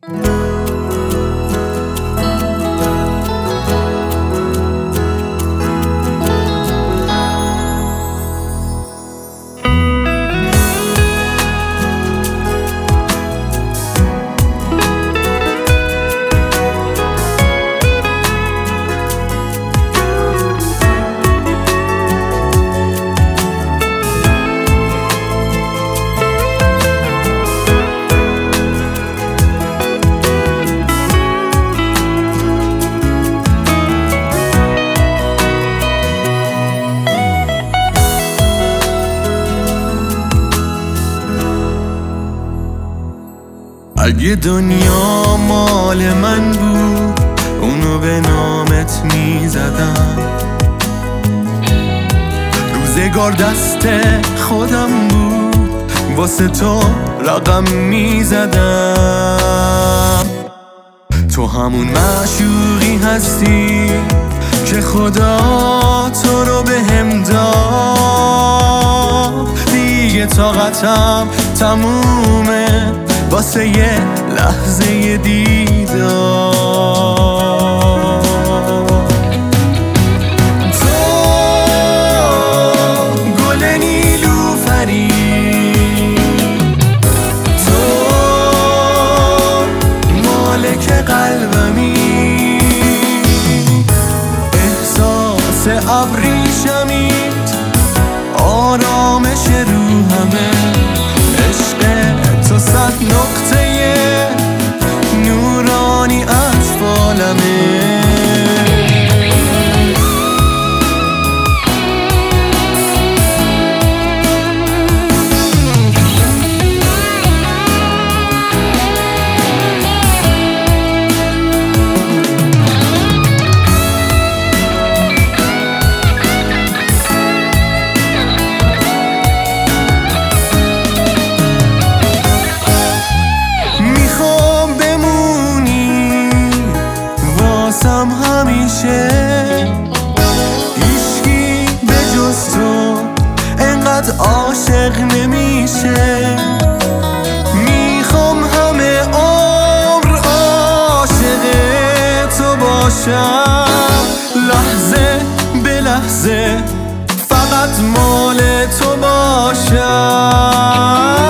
اگه دنیا مال من بود اونو به نامت میزدم، روزگار دست خودم بود واسه تو رقم میزدم. تو همون معشوقی هستی که خدا تو رو بهم داد، دیگه طاقتم تمومه واسه یه لحظه دیدار. تو گل نیلوفری، تو مالک قلبمی، احساس ابریشمید آرامش روحمه، عشق تو 100 نقطه نورانی اطفالمه. همیشه هیچکی به جز تو انقدر عاشق نمیشه، میخوام همه عمر عاشق تو باشم، لحظه به لحظه فقط مال تو باشم.